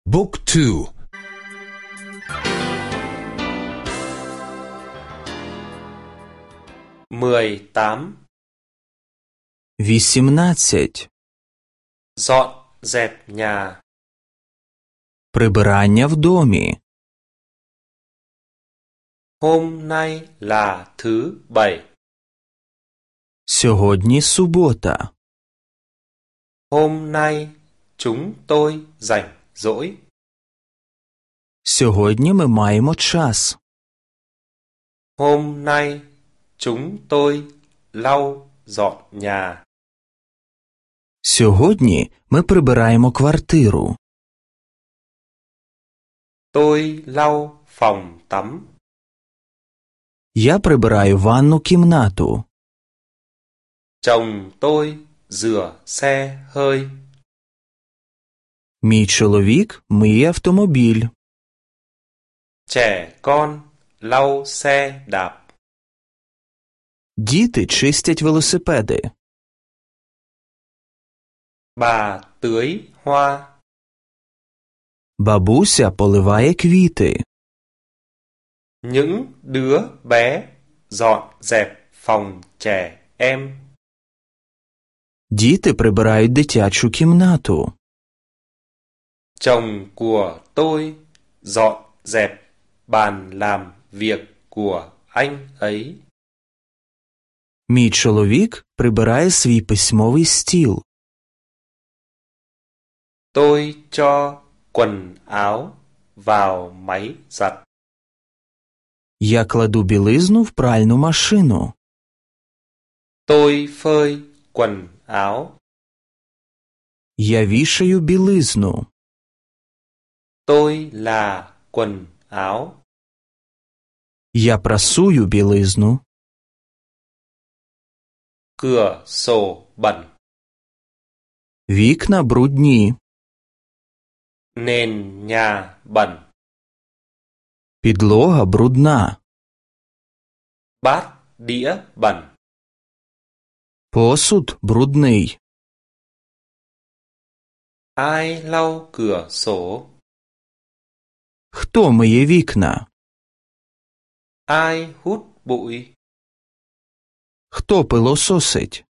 Book 2. 18. 18. Dọn dẹp nhà. Прибирання в домі. Hôm nay là thứ Bảy. Сьогодні субота. Hôm nay chúng tôi rảnh rỗi. Сьогодні ми маємо час. Hôm nay chúng tôi lau dọn nhà. Сьогодні ми прибираємо квартиру. Tôi lau phòng tắm. Я прибираю ванну кімнату. Chồng tôi rửa xe hơi. Мій чоловік миє автомобіль. Trẻ con lau xe đạp. Діти чистять велосипеди. Bà tưới hoa. Бабуся поливає квіти. Những đứa bé dọn dẹp phòng trẻ em. Діти прибирають дитячу кімнату. Chồng của tôi dọn dẹp bàn làm việc của anh ấy. Мій чоловік прибирає свій письмовий стіл. Tôi cho quần áo vào máy giặt. Я кладу білизну в пральну машину. Tôi phơi quần áo. Я вішаю білизну. Tôi là quần áo. Я прасую білизну. Cửa sổ bẩn. Вікна брудні. Nền nhà bẩn. Підлога брудна. Bát đĩa bẩn. Посуд брудний. Ai lau cửa sổ? Хто миє вікна? Ai hút bụi? Хто пилососить?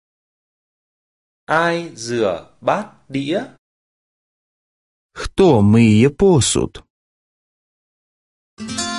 Ai rửa bát đĩa? Хто миє посуд?